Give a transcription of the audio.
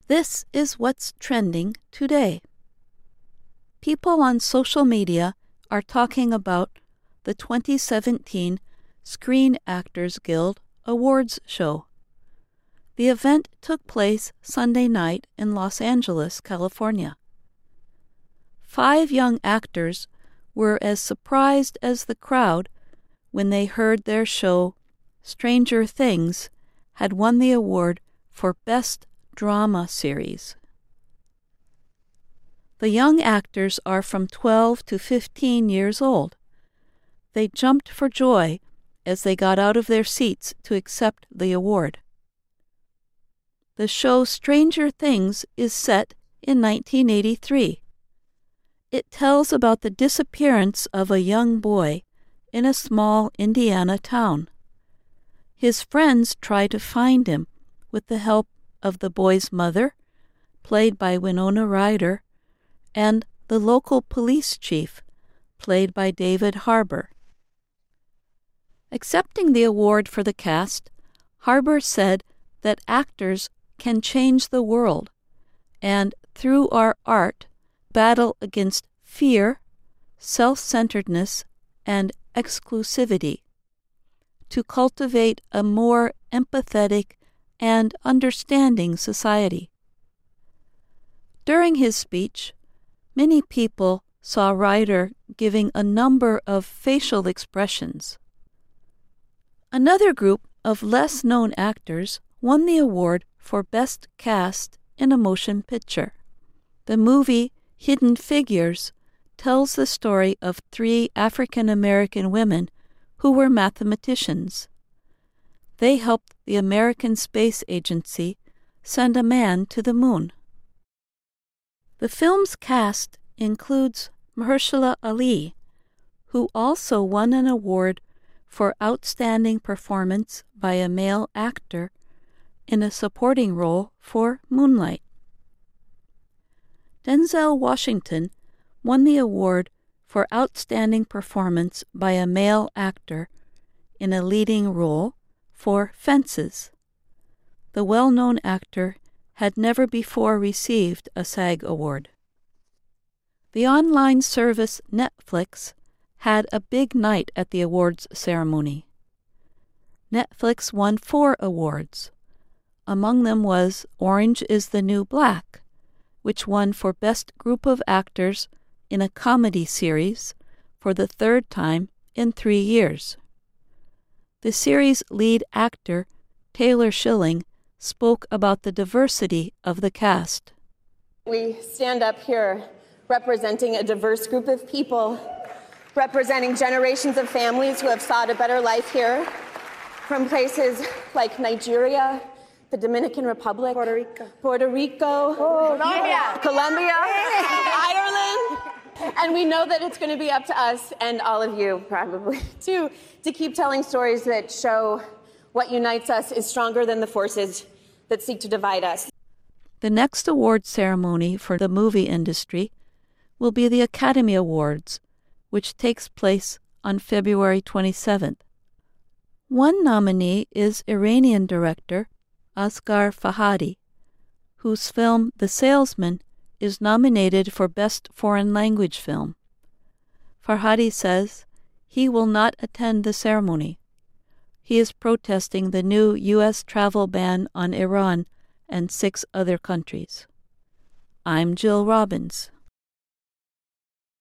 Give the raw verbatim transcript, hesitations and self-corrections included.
This is what's trending today. People on social media are talking about the twenty seventeen Screen Actors Guild Awards show. The event took place Sunday night in Los Angeles, California. Five young actors were as surprised as the crowd when they heard their show, Stranger Things, had won the award for Best Drama Series. The young actors are from twelve to fifteen years old. They jumped for joy as they got out of their seats to accept the award. The show Stranger Things is set in nineteen eighty-three. It tells about the disappearance of a young boy in a small Indiana town. His friends try to find him with the help of the boy's mother, played by Winona Ryder, and the local police chief, played by David Harbour. Accepting the award for the cast, Harbour said that actors can change the world and, through our art, battle against fear, self-centeredness, and exclusivity, to cultivate a more empathetic and understanding society. During his speech, many people saw Ryder giving a number of facial expressions. Another group of less-known actors won the award for Best Cast in a Motion Picture. The movie Hidden Figures tells the story of three African-American women who were mathematicians. They helped the American Space Agency send a man to the moon. The film's cast includes Mahershala Ali, who also won an award for Outstanding Performance by a Male Actor in a supporting role for Moonlight. Denzel Washington won the award for Outstanding Performance by a Male Actor in a leading role for Fences. The well-known actor had never before received a SAG award. The online service Netflix had a big night at the awards ceremony. Netflix won four awards. Among them was Orange is the New Black, which won for Best Group of Actors in a Comedy Series for the third time in three years. The series' lead actor, Taylor Schilling, spoke about the diversity of the cast. We stand up here representing a diverse group of people, representing generations of families who have sought a better life here, from places like Nigeria, the Dominican Republic, Puerto Rico, Puerto Rico, oh, Colombia, Colombia, Ireland. And we know that it's going to be up to us, and all of you probably too, to keep telling stories that show what unites us is stronger than the forces that seek to divide us. The next award ceremony for the movie industry will be the Academy Awards, which takes place on February twenty-seventh. One nominee is Iranian director Asghar Farhadi, whose film The Salesman is nominated for Best Foreign Language Film. Farhadi says he will not attend the ceremony. He is protesting the new U S travel ban on Iran and six other countries. I'm Jill Robbins.